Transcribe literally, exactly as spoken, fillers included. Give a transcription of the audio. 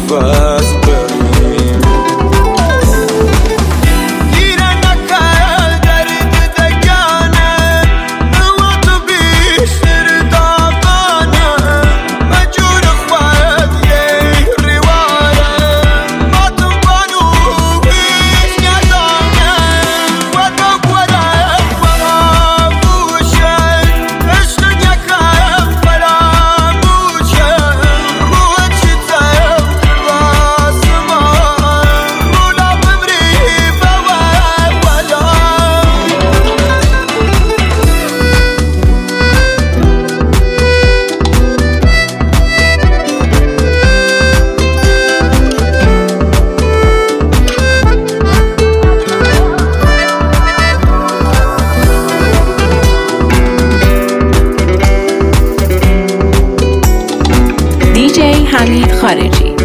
بس بریم گیره نکن درد دگانه نوا تو بیشتر داغانه مجور خواهد یه رواره ما تو بانو بیش ندانه و تو قدر و غابوشه عشق یکم فراموشه روح چی تایم باز ما رولا بمری بوار ولا دی جی حمید خارجی.